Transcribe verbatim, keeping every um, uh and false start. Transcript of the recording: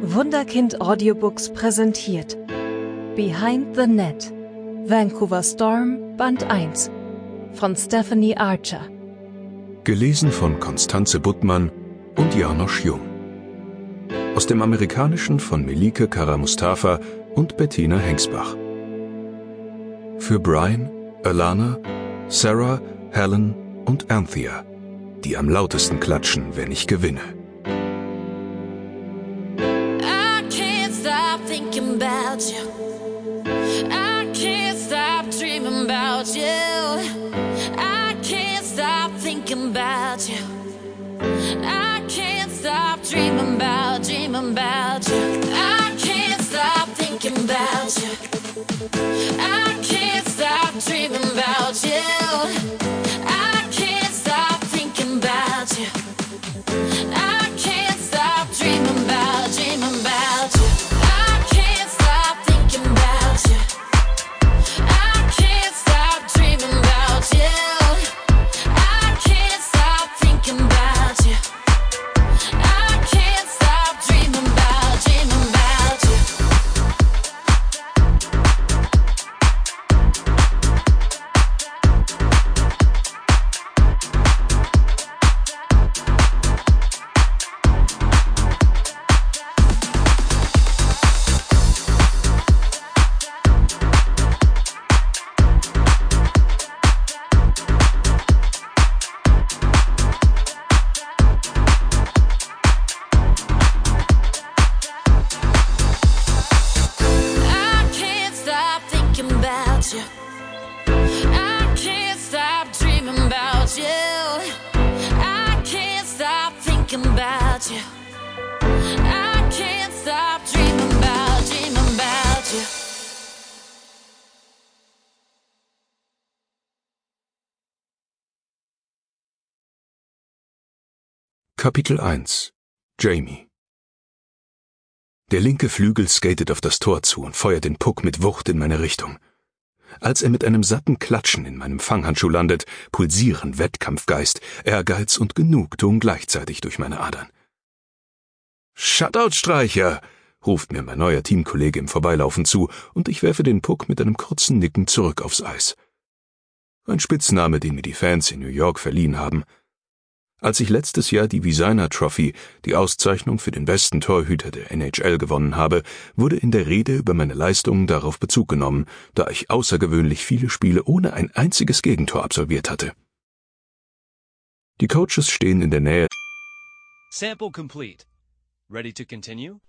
Wunderkind Audiobooks präsentiert Behind the Net, Vancouver Storm, Band eins von Stephanie Archer. Gelesen von Constanze Buttmann und Janosch Jung. Aus dem Amerikanischen von Melike Kara-Mustafa und Bettina Hengsbach. Für Brian, Alana, Sarah, Helen und Anthea, die am lautesten klatschen, wenn ich gewinne. Thinking about you, I can't stop dreaming about you. I can't stop thinking about you. I can't stop dreaming about, dreaming about you. I can't stop thinking about you. I can't stop dreaming about you. I can't stop thinking about you. I can't stop dreaming about, dreaming about you. Kapitel eins. Jamie. Der linke Flügel skatet auf das Tor zu und feuert den Puck mit Wucht in meine Richtung. Als er mit einem satten Klatschen in meinem Fanghandschuh landet, pulsieren Wettkampfgeist, Ehrgeiz und Genugtuung gleichzeitig durch meine Adern. »Shutout-Streicher«, ruft mir mein neuer Teamkollege im Vorbeilaufen zu, und ich werfe den Puck mit einem kurzen Nicken zurück aufs Eis. Ein Spitzname, den mir die Fans in New York verliehen haben. Als ich letztes Jahr die Vezina Trophy, die Auszeichnung für den besten Torhüter der N H L, gewonnen habe, wurde in der Rede über meine Leistungen darauf Bezug genommen, da ich außergewöhnlich viele Spiele ohne ein einziges Gegentor absolviert hatte. Die Coaches stehen in der Nähe. Sample complete. Ready to continue?